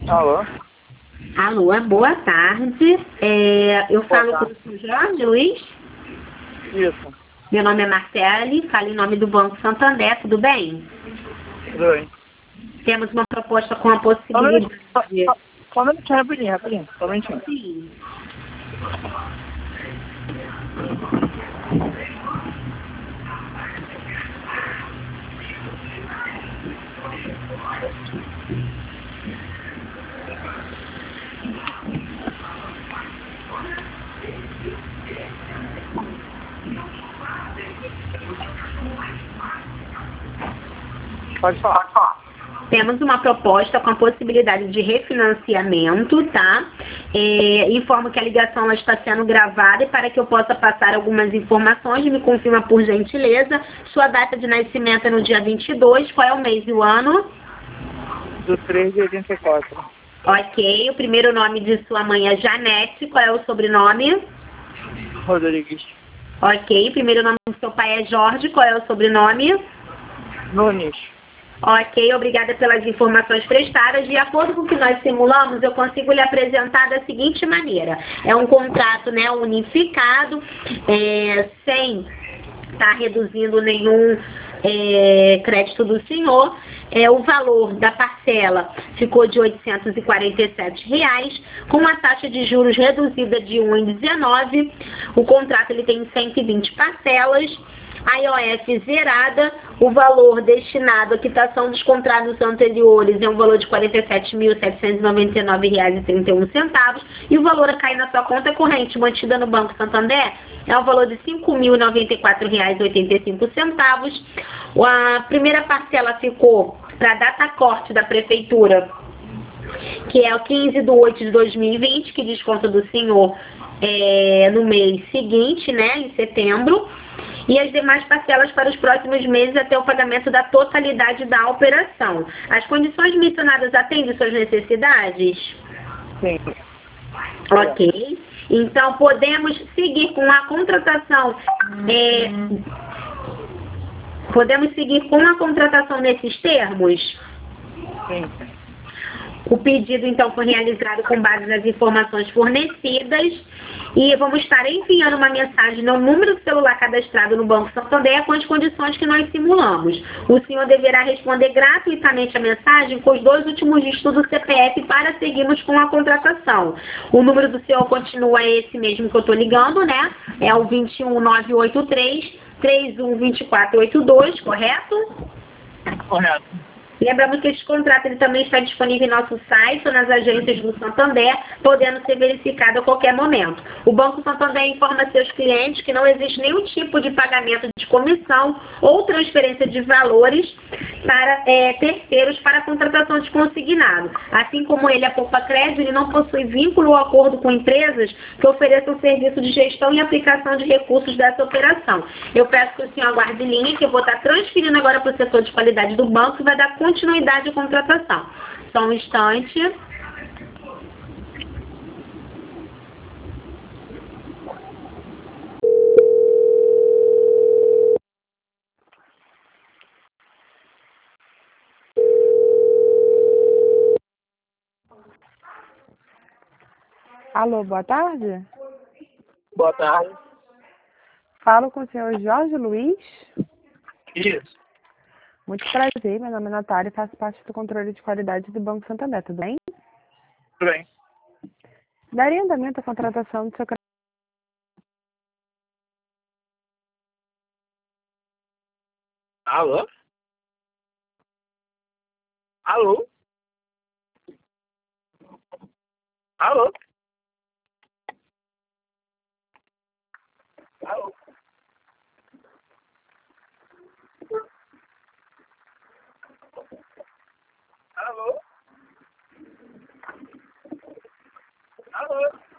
Alô? Alô, boa tarde. Eu Boa falo com tarde. o senhor Jorge Luiz. Isso. Meu nome é Marcele, falo em nome do Banco Santander, tudo bem? Tudo bem. Temos uma proposta com a Só um minutinho, possibilidade. só um minutinho, rapidinho. Só um minutinho. Sim. Pode falar. Temos uma proposta com a possibilidade de refinanciamento, tá? Informo que a ligação ela está sendo gravada e para que eu possa passar algumas informações, me confirma por gentileza. Sua data de nascimento é no dia 22, qual é o mês e o ano? Do 3 de 84. Ok, o primeiro nome de sua mãe é Janete, qual é o sobrenome? Rodrigues. Ok, o primeiro nome do seu pai é Jorge, qual é o sobrenome? Nunes. Ok, obrigada pelas informações prestadas. De acordo com o que nós simulamos, eu consigo lhe apresentar da seguinte maneira. É um contrato, né, unificado, sem estar reduzindo nenhum crédito do senhor. O valor da parcela ficou de R$ 847, com a taxa de juros reduzida de 1,19. O contrato ele tem 120 parcelas. A IOF zerada, o valor destinado à quitação dos contratos anteriores é um valor de R$ 47.799,31 e o valor a cair na sua conta corrente mantida no Banco Santander é um valor de R$ 5.094,85. A primeira parcela ficou para a data corte da Prefeitura, que é o 15/8/2020, que desconta do senhor no mês seguinte, né, em setembro, e as demais parcelas para os próximos meses até o pagamento da totalidade da operação. As condições mencionadas atendem suas necessidades? Sim. Ok. Então, podemos seguir com a contratação. Podemos seguir com a contratação nesses termos? Sim. O pedido, então, foi realizado com base nas informações fornecidas e vamos estar enviando uma mensagem no número do celular cadastrado no Banco Santander com as condições que nós simulamos. O senhor deverá responder gratuitamente a mensagem com os 2 últimos dígitos do CPF para seguirmos com a contratação. O número do senhor continua esse mesmo que eu estou ligando, né? É o 21983-312482, correto? Correto. Lembramos que este contrato ele também está disponível em nosso site ou nas agências do Santander, podendo ser verificado a qualquer momento. O Banco Santander informa seus clientes que não existe nenhum tipo de pagamento de comissão ou transferência de valores para terceiros para a contratação de consignado. Assim como ele é poupa crédito, ele não possui vínculo ou acordo com empresas que ofereçam serviço de gestão e aplicação de recursos dessa operação. Eu peço que o senhor aguarde linha, que eu vou estar transferindo agora para o setor de qualidade do banco e vai dar continuidade à contratação. Só um instante. Alô, boa tarde. Boa tarde. Falo com o senhor Jorge Luiz. Isso. Muito prazer, meu nome é Natália e faço parte do controle de qualidade do Banco Santander, tudo bem? Tudo bem. Daria andamento à contratação do seu crédito? Alô? Alô? Alô? Alô? Alô? Alô?